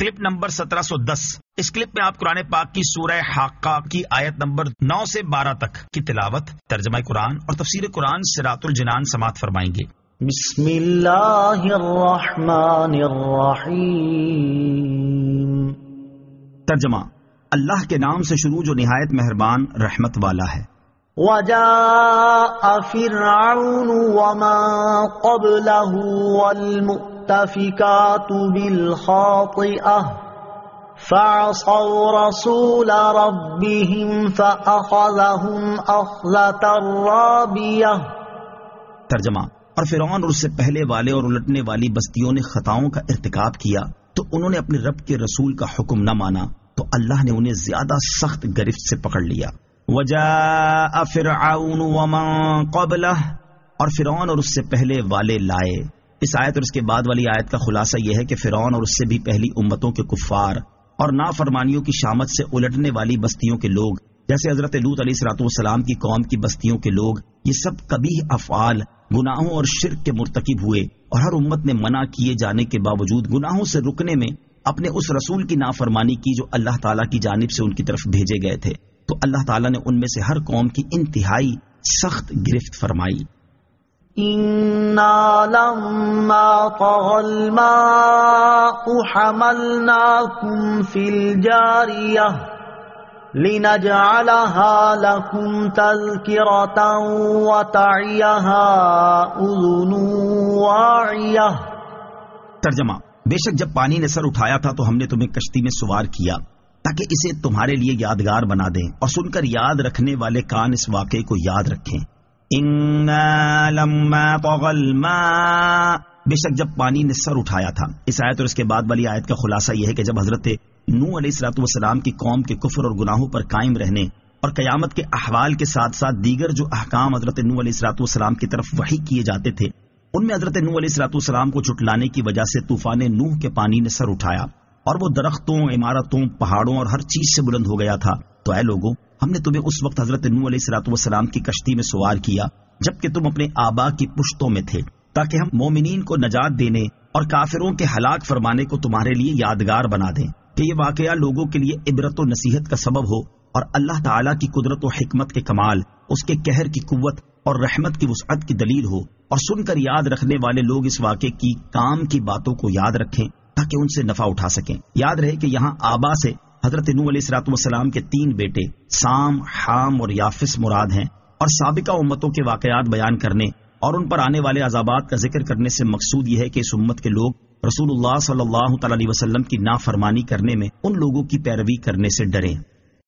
Clip number 1710۔ اس clip میں آپ قرآن پاک کی سورہ حاقہ کی آیت نمبر 9 سے 12 تک کی تلاوت، ترجمہ قرآن اور تفسیر قرآن صراط الجنان سماعت فرمائیں گے۔ بسم اللہ الرحمن الرحیم۔ ترجمہ: اللہ کے نام سے شروع جو نہایت مہربان رحمت والا ہے۔ وجاء فرعون ومن قبله والمؤتفكات بالخاطئة فعصوا رسول ربهم فأخذهم أخذة رابية۔ ترجمہ: اور فرعون اور اس سے پہلے والے اور الٹنے والی بستیوں نے خطاؤں کا ارتکاب کیا تو انہوں نے اپنے رب کے رسول کا حکم نہ مانا تو اللہ نے انہیں زیادہ سخت گرفت سے پکڑ لیا۔ وجاء فرعون ومن قبلہ، اور فرعون اور اس سے پہلے والے لائے۔ اس آیت اور اس کے بعد والی آیت کا خلاصہ یہ ہے کہ فرعون اور اس سے بھی پہلی امتوں کے کفار اور نافرمانیوں کی شامت سے الٹنے والی بستیوں کے لوگ، جیسے حضرت لوط علیہ السلام کی قوم کی بستیوں کے لوگ، یہ سب قبیح افعال، گناہوں اور شرک کے مرتکب ہوئے، اور ہر امت نے منع کیے جانے کے باوجود گناہوں سے رکنے میں اپنے اس رسول کی نافرمانی کی جو اللہ تعالیٰ کی جانب سے ان کی طرف بھیجے گئے تھے، تو اللہ تعالیٰ نے ان میں سے ہر قوم کی انتہائی سخت گرفت فرمائی۔ اِنَّا لَمَّا طَغَى الْمَاءُ حَمَلْنَاكُمْ فِي الْجَارِيَةِ لِنَجْعَلَهَا لَكُمْ تَذْكِرَةً وَتَعِيَهَا أُذُنٌ وَاعِيَةٌ۔ ترجمہ: بے شک جب پانی نے سر اٹھایا تھا تو ہم نے تمہیں کشتی میں سوار کیا تاکہ اسے تمہارے لیے یادگار بنا دیں اور سن کر یاد رکھنے والے کان اس واقعے کو یاد رکھیں۔ اِنَّا لَمَّا طَغَى الْمَاءُ، بے شک جب پانی نے سر اٹھایا تھا۔ اس آیت اور اس کے بعد والی آیت کا خلاصہ یہ ہے کہ جب حضرت نوح علیہ السلام کی قوم کے کفر اور گناہوں پر قائم رہنے اور قیامت کے احوال کے ساتھ ساتھ دیگر جو احکام حضرت نوح علیہ السلام کی طرف وحی کیے جاتے تھے، ان میں حضرت نوح علیہ السلام کو جھٹلانے کی وجہ سے طوفان نوح کے پانی نے سر اٹھایا اور وہ درختوں، عمارتوں، پہاڑوں اور ہر چیز سے بلند ہو گیا تھا۔ تو اے لوگوں، ہم نے تمہیں اس وقت حضرت نوح علیہ السلام کی کشتی میں سوار کیا جبکہ تم اپنے آبا کی پشتوں میں تھے، تاکہ ہم مومنین کو نجات دینے اور کافروں کے ہلاک فرمانے کو تمہارے لیے یادگار بنا دیں، کہ یہ واقعہ لوگوں کے لیے عبرت و نصیحت کا سبب ہو اور اللہ تعالیٰ کی قدرت و حکمت کے کمال، اس کے قہر کی قوت اور رحمت کی وسعت کی دلیل ہو، اور سن کر یاد رکھنے والے لوگ اس واقعے کی کام کی باتوں کو یاد رکھیں تاکہ ان سے نفع اٹھا سکیں۔ یاد رہے کہ یہاں آبا سے حضرت نوح علیہ السلام کے 3 بیٹے سام، حام اور یافس مراد ہیں، اور سابقہ امتوں کے واقعات بیان کرنے اور ان پر آنے والے عذابات کا ذکر کرنے سے مقصود یہ ہے کہ اس امت کے لوگ رسول اللہ صلی اللہ تعالی علیہ وسلم کی نافرمانی کرنے میں ان لوگوں کی پیروی کرنے سے ڈریں۔